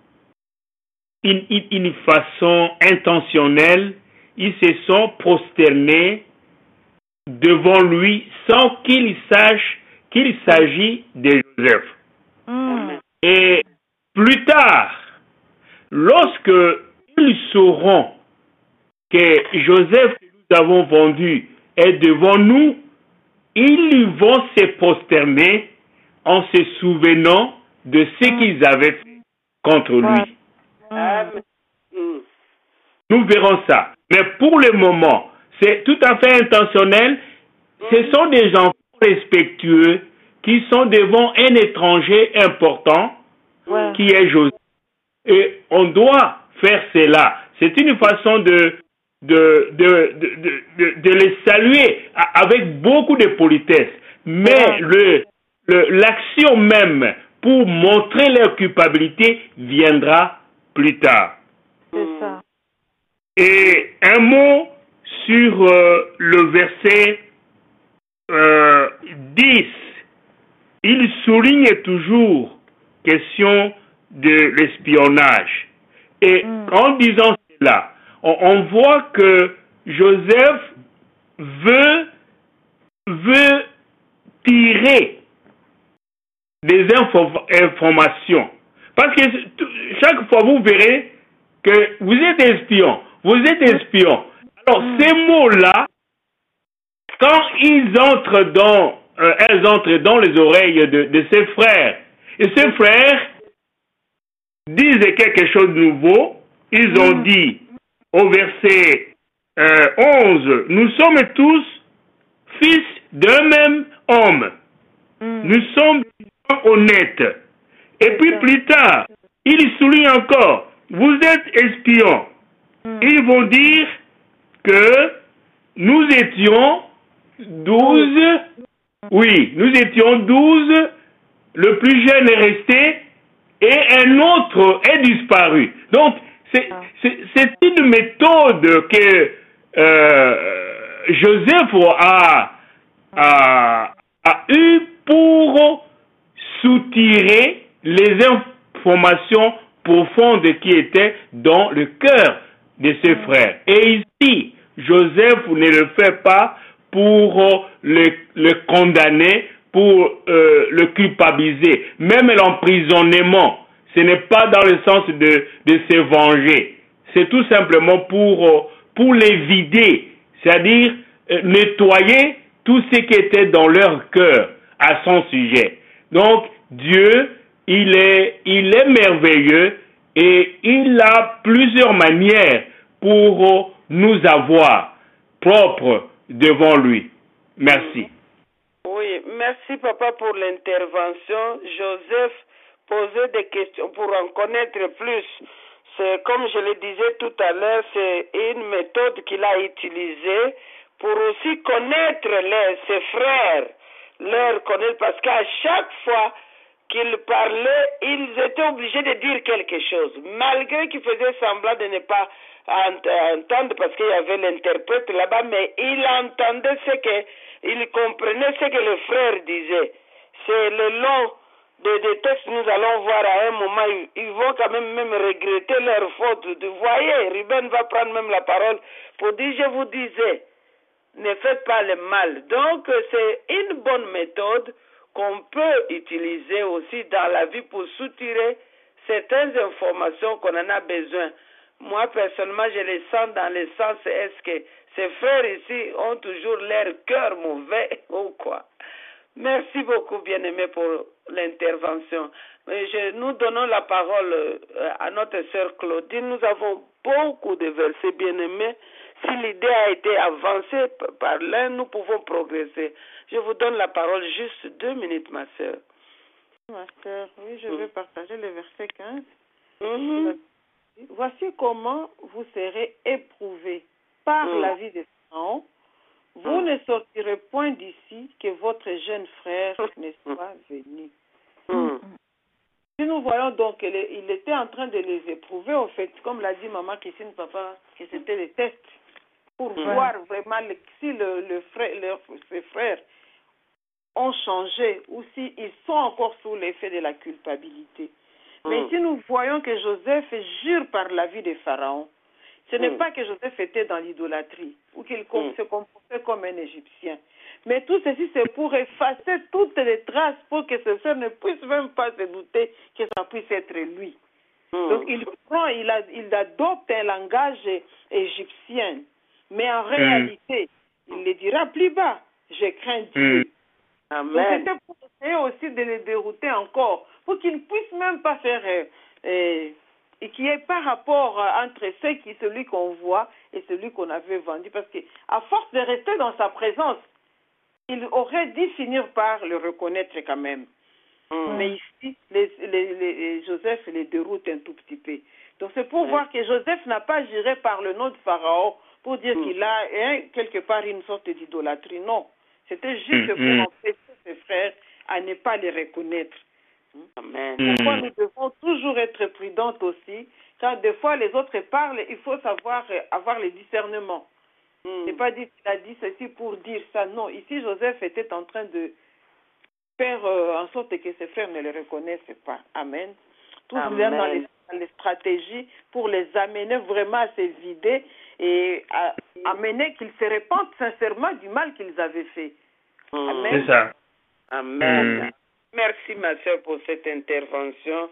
une façon intentionnelle, ils se sont prosternés devant lui sans qu'il sache qu'il s'agit de Joseph. Et plus tard, lorsque ils sauront que Joseph que nous avons vendu est devant nous, ils vont se prosterner en se souvenant de ce qu'ils avaient fait contre lui. Nous verrons ça. Mais pour le moment, c'est tout à fait intentionnel. Ce sont des enfants respectueux qui sont devant un étranger important qui est Joseph. Et on doit faire cela. C'est une façon de les saluer avec beaucoup de politesse. Mais l'action même pour montrer leur culpabilité viendra plus tard. C'est ça. Et un mot sur le verset 10. Il souligne toujours question de l'espionnage. Et en disant cela, on voit que Joseph veut tirer des informations. Parce que chaque fois, vous verrez que vous êtes espion. Vous êtes espion. Alors, ces mots-là, quand elles entrent dans les oreilles de ses frères, et ses frères disent quelque chose de nouveau, ils ont dit au verset 11, nous sommes tous fils d'un même homme. Nous sommes honnêtes. Et puis plus tard, ils soulignent encore, vous êtes espions. Ils vont dire que nous étions 12, oui, nous étions 12, le plus jeune est resté et un autre est disparu. Donc, c'est une méthode que Joseph a eu pour soutirer les informations profondes qui étaient dans le cœur de ses frères. Et ici, Joseph ne le fait pas pour le condamner, pour le culpabiliser. Même l'emprisonnement, ce n'est pas dans le sens de se venger. C'est tout simplement pour les vider, c'est-à-dire nettoyer tout ce qui était dans leur cœur à son sujet. Donc, Dieu, il est merveilleux et il a plusieurs manières pour nous avoir propres devant lui. Merci. Oui, merci papa pour l'intervention. Joseph posait des questions pour en connaître plus. C'est comme je le disais tout à l'heure, c'est une méthode qu'il a utilisée pour aussi connaître ses frères, leur connaître, parce qu'à chaque fois qu'ils parlaient, ils étaient obligés de dire quelque chose, malgré qu'ils faisaient semblant de ne pas entendre, parce qu'il y avait l'interprète là-bas, mais il entendait il comprenait ce que le frère disait. C'est le long des textes, nous allons voir à un moment, ils vont quand même regretter leur faute. Vous voyez, Ruben va prendre même la parole pour dire, je vous disais, ne faites pas le mal. Donc, c'est une bonne méthode qu'on peut utiliser aussi dans la vie pour soutirer certaines informations qu'on en a besoin. Moi, personnellement, je les sens dans le sens, est-ce que ces frères ici ont toujours leur cœur mauvais ou quoi? Merci beaucoup, bien-aimé, pour l'intervention. Nous donnons la parole à notre sœur Claudine. Nous avons beaucoup de versets, bien-aimés. Si l'idée a été avancée par l'un, nous pouvons progresser. Je vous donne la parole juste 2 minutes, ma sœur. Ma sœur, oui, je vais partager le verset 15. Voici comment vous serez éprouvés par la vie de Pharaon. Vous ne sortirez point d'ici que votre jeune frère ne soit venu. Si nous voyons donc qu'il était en train de les éprouver, en fait, comme l'a dit maman Christine, papa, que c'était les tests pour voir vraiment si ses frères ont changé ou s'ils sont encore sous l'effet de la culpabilité. Mais si nous voyons que Joseph jure par la vie de Pharaon, ce n'est pas que Joseph était dans l'idolâtrie ou qu'il se comportait comme un Égyptien. Mais tout ceci, c'est pour effacer toutes les traces pour que ses sœurs ne puissent même pas se douter que ça puisse être lui. Donc il adopte un langage égyptien. Mais en réalité, il le dira plus bas, je crains Dieu. Amen. Donc c'était pour essayer aussi de les dérouter encore, pour qu'ils ne puissent même pas faire, et qu'il n'y ait pas rapport entre celui qu'on voit et celui qu'on avait vendu. Parce qu'à force de rester dans sa présence, il aurait dû finir par le reconnaître quand même. Mais ici, Joseph les déroute un tout petit peu. Donc c'est pour voir que Joseph n'a pas juré par le nom de Pharaon pour dire qu'il a quelque part une sorte d'idolâtrie. Non, c'était juste pour empêcher ses frères à ne pas les reconnaître. Amen. Pourquoi nous devons toujours être prudentes aussi. Quand des fois les autres parlent, il faut savoir avoir le discernement. C'est pas dire qu'il a dit ceci pour dire ça. Non, ici Joseph était en train de faire en sorte que ses frères ne le reconnaissent pas. Amen. tous dans les stratégies pour les amener vraiment à se vider et à amener qu'ils se repentent sincèrement du mal qu'ils avaient fait. Amen. C'est ça. Amen. Merci ma soeur pour cette intervention.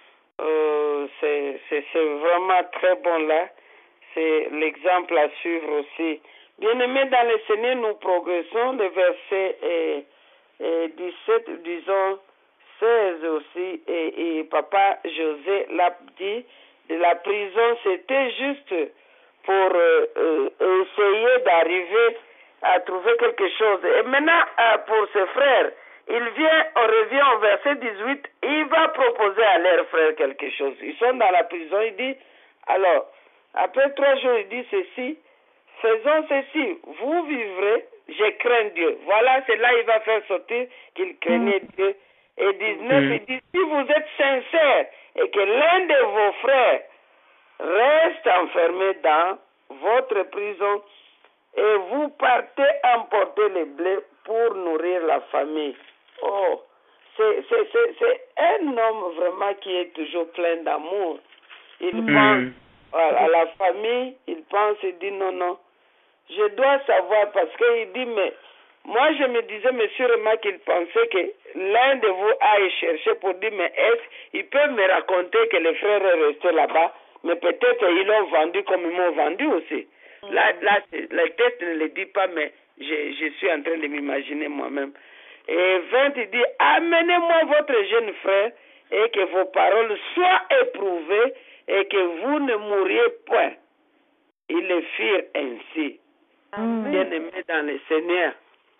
C'est vraiment très bon là. C'est l'exemple à suivre aussi. Bien-aimés dans le Seigneur, nous progressons. Le verset 17, disons 16 aussi, et Papa José l'a dit, de la prison, c'était juste pour essayer d'arriver à trouver quelque chose. Et maintenant, pour ses frères, on revient au verset 18, il va proposer à leurs frères quelque chose. Ils sont dans la prison, il dit, alors, après 3 jours, il dit ceci, faisons ceci, vous vivrez, je crains Dieu. Voilà, c'est là il va faire sortir qu'il craignait Dieu. Et 19, il dit, si vous êtes sincères et que l'un de vos frères reste enfermé dans votre prison et vous partez emporter les blés pour nourrir la famille. Oh, c'est un homme vraiment qui est toujours plein d'amour. Il pense à la famille, il pense, il dit non, je dois savoir parce qu'il dit, mais moi je me disais, mais sûrement qu'il pensait que l'un de vous aille chercher pour dire, mais est-ce qu'il peut me raconter que les frères sont restés là-bas, mais peut-être ils l'ont vendu comme ils m'ont vendu aussi. Là, le texte ne le dit pas, mais je suis en train de m'imaginer moi-même. Et 20, il dit, amenez-moi votre jeune frère et que vos paroles soient éprouvées et que vous ne mouriez point. Ils le firent ainsi. Bien-aimés dans le Seigneur.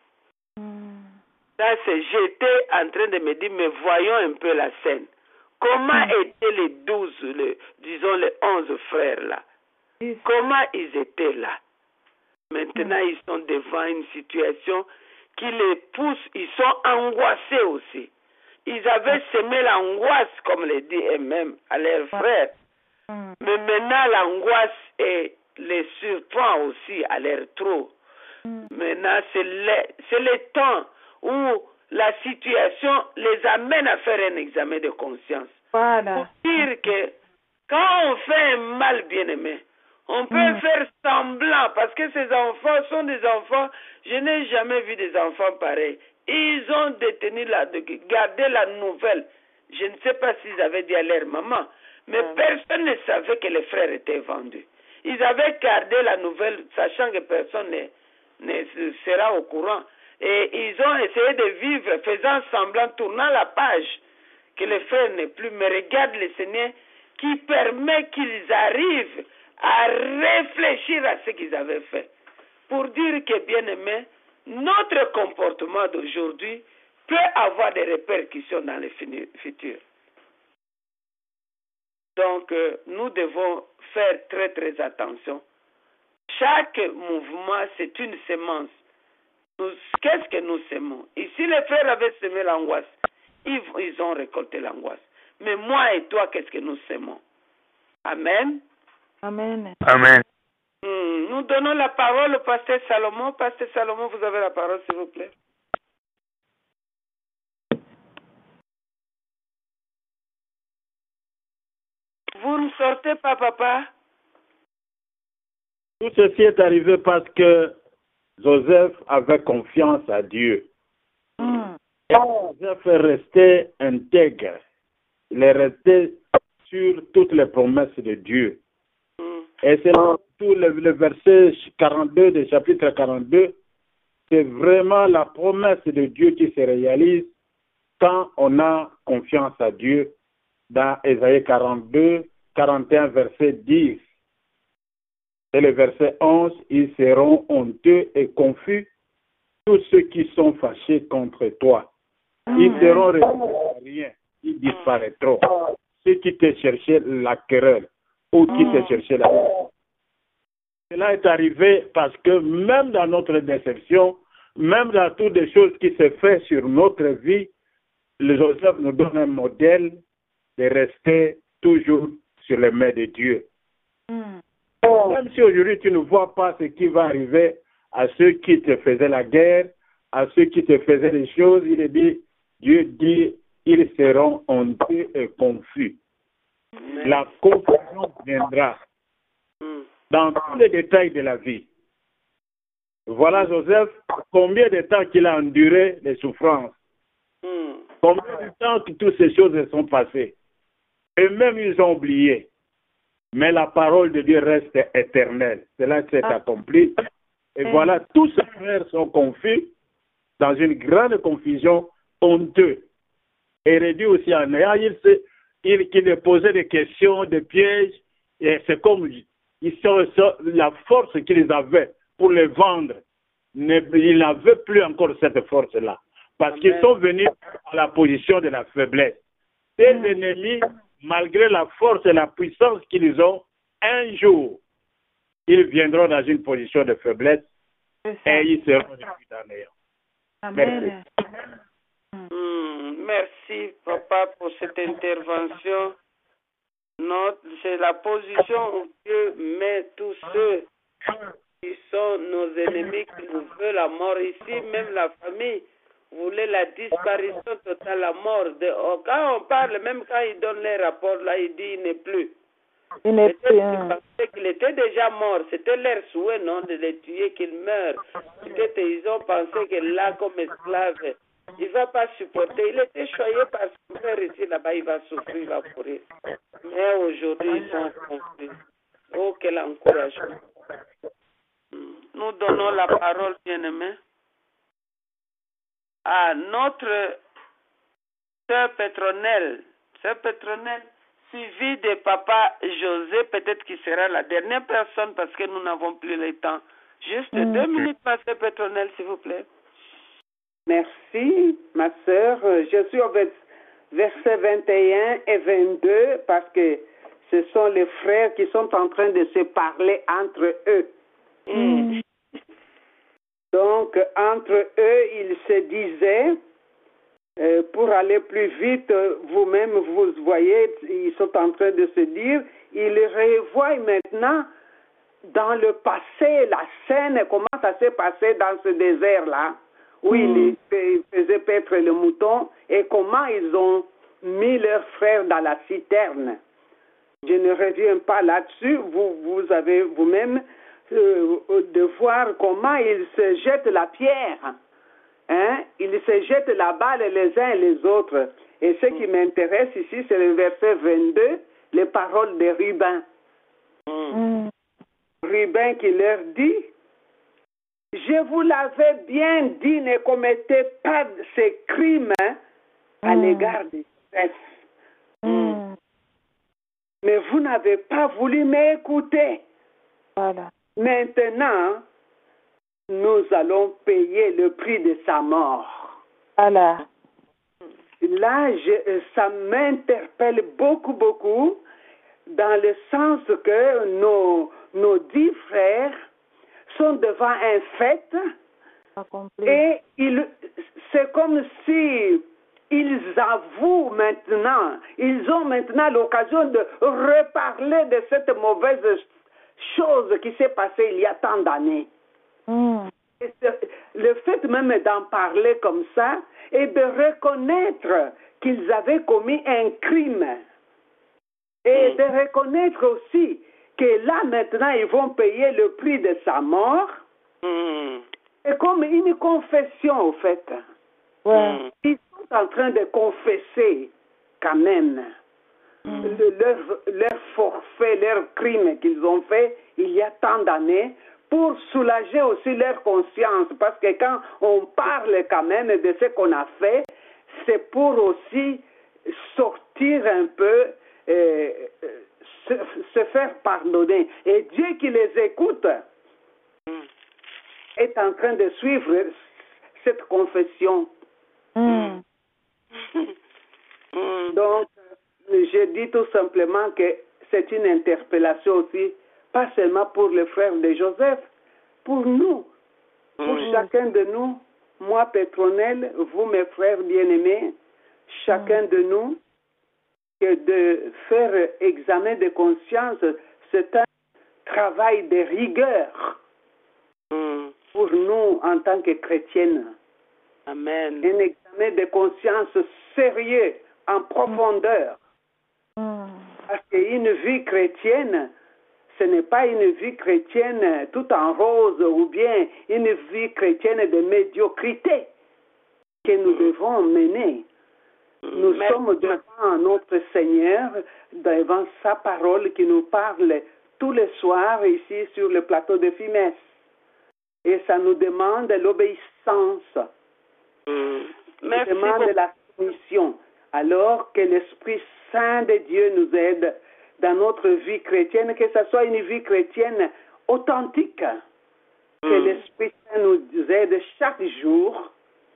Là, j'étais en train de me dire, mais voyons un peu la scène. Comment étaient les 12, disons les 11 frères là? Comment ils étaient là? Maintenant, ils sont devant une situation qui les pousse, ils sont angoissés aussi. Ils avaient semé l'angoisse, comme le dit eux-mêmes, à leurs frères. Mais maintenant, l'angoisse les surprend aussi à leur trop. Maintenant, c'est le temps où la situation les amène à faire un examen de conscience. Pour dire que quand on fait un mal bien-aimé, on peut faire semblant, parce que ces enfants sont des enfants, je n'ai jamais vu des enfants pareils. Ils ont gardé la nouvelle. Je ne sais pas s'ils avaient dit à leur maman, mais personne ne savait que les frères étaient vendus. Ils avaient gardé la nouvelle, sachant que personne ne sera au courant. Et ils ont essayé de vivre, faisant semblant, tournant la page, que les frères n'est plus. Mais regarde le Seigneur qui permet qu'ils arrivent à réfléchir à ce qu'ils avaient fait. Pour dire que, bien aimé, notre comportement d'aujourd'hui peut avoir des répercussions dans le futur. Donc, nous devons faire très très attention. Chaque mouvement, c'est une semence. Qu'est-ce que nous semons? Ici, les frères avaient semé l'angoisse. Ils ont récolté l'angoisse. Mais moi et toi, qu'est-ce que nous semons? Amen. Amen. Amen. Nous donnons la parole au pasteur Salomon. Pasteur Salomon, vous avez la parole, s'il vous plaît. Vous ne sortez pas, papa? Tout ceci est arrivé parce que Joseph avait confiance à Dieu. Et Joseph est resté intègre. Il est resté sur toutes les promesses de Dieu. Et c'est dans tout le verset 42 du chapitre 42, c'est vraiment la promesse de Dieu qui se réalise quand on a confiance à Dieu. Dans Ésaïe 42, 41, verset 10. Et le verset 11, ils seront honteux et confus, tous ceux qui sont fâchés contre toi. Ils seront réduits à rien, ils disparaîtront. Ceux qui te cherchaient la querelle ou qui te cherchaient la querelle. Cela est arrivé parce que même dans notre déception, même dans toutes les choses qui se font sur notre vie, le Joseph nous donne un modèle de rester toujours sur les mains de Dieu. Même si aujourd'hui tu ne vois pas ce qui va arriver à ceux qui te faisaient la guerre, à ceux qui te faisaient des choses, Dieu dit, ils seront honteux et confus. la confusion viendra dans tous les détails de la vie. Voilà Joseph, combien de temps qu'il a enduré les souffrances. Combien de temps que toutes ces choses se sont passées. Et même ils ont oublié. Mais la parole de Dieu reste éternelle. Cela s'est accompli. Et voilà, tous ces frères sont confus dans une grande confusion honteuse. Et réduit aussi en néant, il posait des questions, des pièges. Et c'est comme la force qu'ils avaient pour les vendre. Ils n'avaient plus encore cette force-là. Parce qu'ils sont venus à la position de la faiblesse. Ces ennemis, malgré la force et la puissance qu'ils ont, un jour, ils viendront dans une position de faiblesse et ils seront réduits en néant. Amen. Merci, papa, pour cette intervention. C'est la position où Dieu met tous ceux qui sont nos ennemis, qui nous veulent la mort. Ici, même la famille voulait la disparition totale, la mort. Quand on parle, même quand ils donnent les rapports, là, il dit il n'est plus. Il n'est plus. Il était déjà mort. C'était leur souhait, non, de les tuer, qu'ils meurent. Ils ont pensé que là, comme esclave, il ne va pas supporter. Il était choyé par son frère ici, là-bas, il va souffrir, il va mourir. Mais aujourd'hui, ils sont confus. Oh, quel encouragement. Nous donnons la parole, bien-aimé, à notre sœur Pétronelle. Sœur Pétronelle, suivie de papa José, peut-être qu'il sera la dernière personne parce que nous n'avons plus le temps. Juste 2 minutes, ma sœur Pétronelle, s'il vous plaît. Merci, ma sœur. Je suis au verset 21 et 22 parce que ce sont les frères qui sont en train de se parler entre eux. Donc, entre eux, ils se disaient, pour aller plus vite, vous-même, vous voyez, ils sont en train de se dire, ils revoient maintenant dans le passé la scène, comment ça s'est passé dans ce désert-là, où ils faisaient paître le mouton, et comment ils ont mis leurs frères dans la citerne. Je ne reviens pas là-dessus, vous avez vous-même de voir comment ils se jettent la pierre. Ils se jettent la balle les uns et les autres. Et ce qui m'intéresse ici, c'est le verset 22, les paroles de Ruben. Ruben qui leur dit, « Je vous l'avais bien dit, ne commettez pas ces crimes à l'égard des Juifs. Mais vous n'avez pas voulu m'écouter. Voilà. Maintenant, nous allons payer le prix de sa mort. » Voilà. Là, ça m'interpelle beaucoup, dans le sens que nos 10 frères sont devant un fait, et c'est comme si ils avouent maintenant, ils ont maintenant l'occasion de reparler de cette mauvaise chose qui s'est passée il y a tant d'années. Le fait même d'en parler comme ça et de reconnaître qu'ils avaient commis un crime et de reconnaître aussi que là maintenant ils vont payer le prix de sa mort, c'est comme une confession au fait. Ils sont en train de confesser quand même leur forfait, leur crime qu'ils ont fait il y a tant d'années, pour soulager aussi leur conscience, parce que quand on parle quand même de ce qu'on a fait, c'est pour aussi sortir un peu, se faire pardonner. Et Dieu qui les écoute est en train de suivre cette confession. Donc, je dis tout simplement que c'est une interpellation aussi, pas seulement pour les frères de Joseph, pour nous, pour chacun de nous, moi Pétronelle, vous mes frères bien-aimés, chacun de nous, que de faire examen de conscience, c'est un travail de rigueur pour nous en tant que chrétiennes. Amen. Un examen de conscience sérieux, en profondeur. Parce qu'une vie chrétienne, ce n'est pas une vie chrétienne tout en rose ou bien une vie chrétienne de médiocrité que nous devons mener. Nous sommes devant notre Seigneur, devant sa parole qui nous parle tous les soirs ici sur le plateau de Fimès. Et ça nous demande l'obéissance. Ça demande la soumission. Alors que l'Esprit Saint de Dieu nous aide dans notre vie chrétienne, que ce soit une vie chrétienne authentique. Que l'Esprit Saint nous aide chaque jour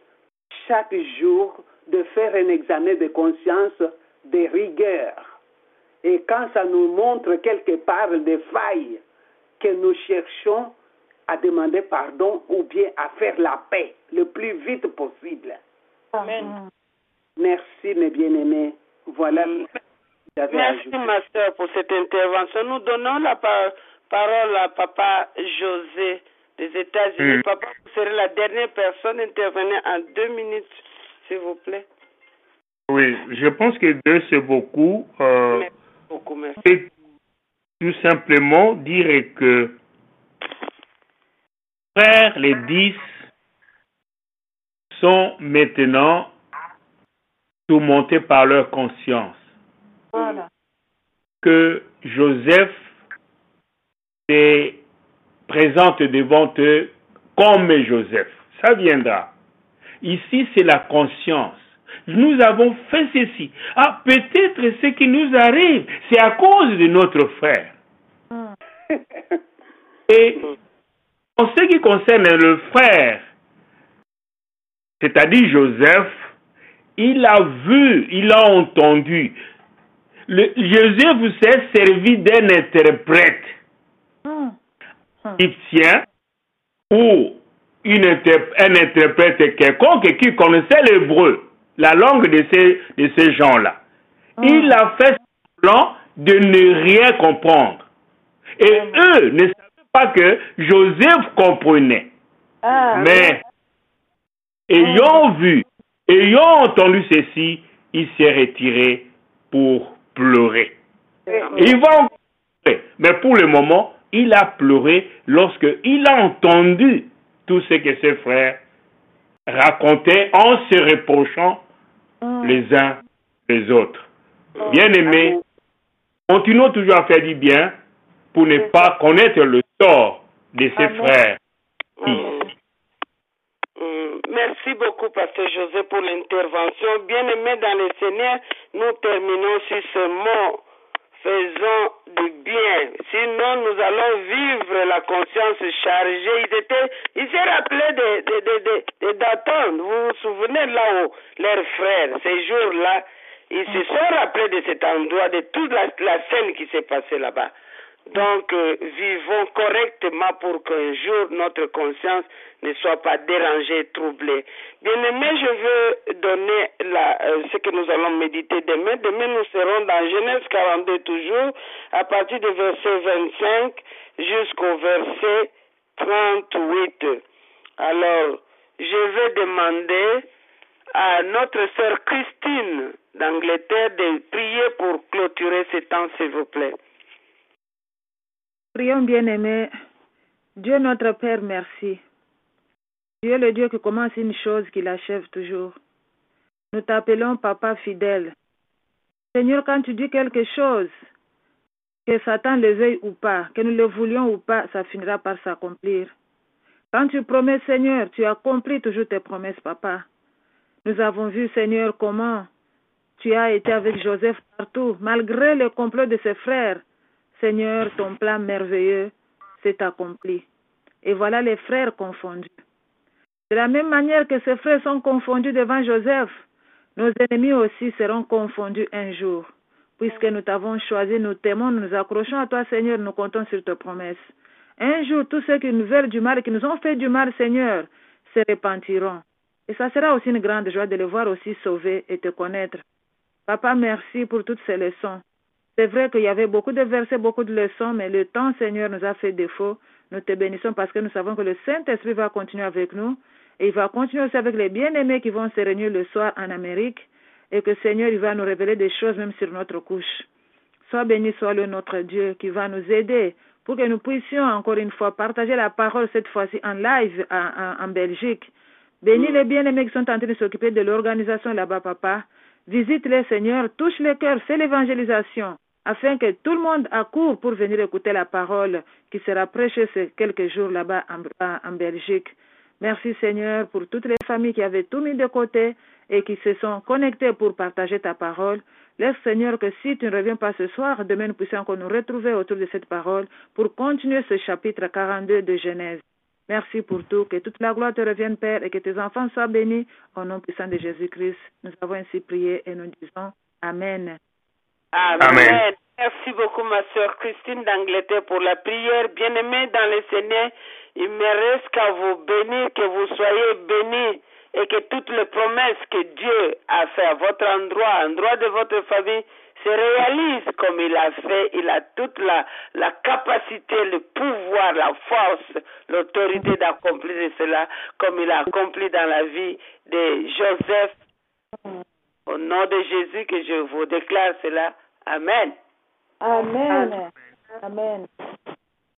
de faire un examen de conscience de rigueur. Et quand ça nous montre quelque part des failles, que nous cherchons à demander pardon ou bien à faire la paix le plus vite possible. Amen. Merci mes bien-aimés. Voilà. Merci ma soeur pour cette intervention. Nous donnons la parole à Papa José des États-Unis. Papa, vous serez la dernière personne intervenant en 2 minutes, s'il vous plaît. Oui, je pense que 2 c'est beaucoup. Merci beaucoup, merci. C'est tout simplement dire que frères les 10 sont maintenant tourmentés par leur conscience. Voilà. Que Joseph se présente devant eux comme Joseph. Ça viendra. Ici, c'est la conscience. Nous avons fait ceci. Ah, peut-être ce qui nous arrive, c'est à cause de notre frère. Et en ce qui concerne le frère, c'est-à-dire Joseph, il a vu, il a entendu. Joseph s'est servi d'un interprète égyptien ou un interprète quelconque qui connaissait l'hébreu, la langue de ces gens-là. Il a fait semblant de ne rien comprendre. Et eux ne savaient pas que Joseph comprenait. Mais ayant vu, ayant entendu ceci, il s'est retiré pour pleurer. Il va encore pleurer. Mais pour le moment, il a pleuré lorsqu'il a entendu tout ce que ses frères racontaient en se reprochant les uns les autres. Bien-aimés, continuons toujours à faire du bien pour ne pas connaître le tort de ses frères. Merci beaucoup, Pasteur José, pour l'intervention. Bien-aimés dans le Seigneur, nous terminons sur ce mot. Faisons du bien. Sinon, nous allons vivre la conscience chargée. Ils se rappelaient de Dathan. Vous vous souvenez là où leurs frères, ces jours-là, ils se sont rappelés de cet endroit, de toute la scène qui s'est passée là-bas. Donc, vivons correctement pour qu'un jour notre conscience ne soit pas dérangée, troublée. Bien-aimés, je veux donner ce que nous allons méditer demain. Demain, nous serons dans Genèse 42 toujours, à partir du verset 25 jusqu'au verset 38. Alors, je vais demander à notre sœur Christine d'Angleterre de prier pour clôturer ce temps, s'il vous plaît. Prions, bien-aimés. Dieu notre Père, merci. Dieu le Dieu qui commence une chose, qui l'achève toujours. Nous t'appelons Papa fidèle. Seigneur, quand tu dis quelque chose, que Satan le veuille ou pas, que nous le voulions ou pas, ça finira par s'accomplir. Quand tu promets, Seigneur, tu accomplis toujours tes promesses, Papa. Nous avons vu, Seigneur, comment tu as été avec Joseph partout, malgré le complot de ses frères. Seigneur, ton plan merveilleux s'est accompli. Et voilà les frères confondus. De la même manière que ces frères sont confondus devant Joseph, nos ennemis aussi seront confondus un jour. Puisque nous t'avons choisi, nous t'aimons, nous nous accrochons à toi, Seigneur, nous comptons sur tes promesses. Un jour, tous ceux qui nous veulent du mal, qui nous ont fait du mal, Seigneur, se repentiront. Et ça sera aussi une grande joie de les voir aussi sauvés et te connaître. Papa, merci pour toutes ces leçons. C'est vrai qu'il y avait beaucoup de versets, beaucoup de leçons, mais le temps, Seigneur, nous a fait défaut. Nous te bénissons parce que nous savons que le Saint-Esprit va continuer avec nous et il va continuer aussi avec les bien-aimés qui vont se réunir le soir en Amérique et que, Seigneur, il va nous révéler des choses même sur notre couche. Sois béni, soit le notre Dieu qui va nous aider pour que nous puissions encore une fois partager la parole, cette fois-ci en live en Belgique. Bénis les bien-aimés qui sont en train de s'occuper de l'organisation là-bas, papa. Visite-les, Seigneur, touche les cœurs, fais l'évangélisation, afin que tout le monde accourt pour venir écouter la parole qui sera prêchée ces quelques jours là-bas en Belgique. Merci, Seigneur, pour toutes les familles qui avaient tout mis de côté et qui se sont connectées pour partager ta parole. Laisse, Seigneur, que si tu ne reviens pas ce soir, demain nous puissions encore nous retrouver autour de cette parole pour continuer ce chapitre 42 de Genèse. Merci pour tout, que toute la gloire te revienne, Père, et que tes enfants soient bénis au nom puissant de Jésus-Christ. Nous avons ainsi prié et nous disons Amen. Amen. Merci beaucoup, ma sœur Christine d'Angleterre, pour la prière. Bien-aimés dans le Seigneur, il me reste qu'à vous bénir, que vous soyez bénis et que toutes les promesses que Dieu a fait à votre endroit de votre famille, se réalise comme il a fait. Il a toute la capacité, le pouvoir, la force, l'autorité d'accomplir cela comme il a accompli dans la vie de Joseph. Au nom de Jésus que je vous déclare cela. Amen. Amen. Amen.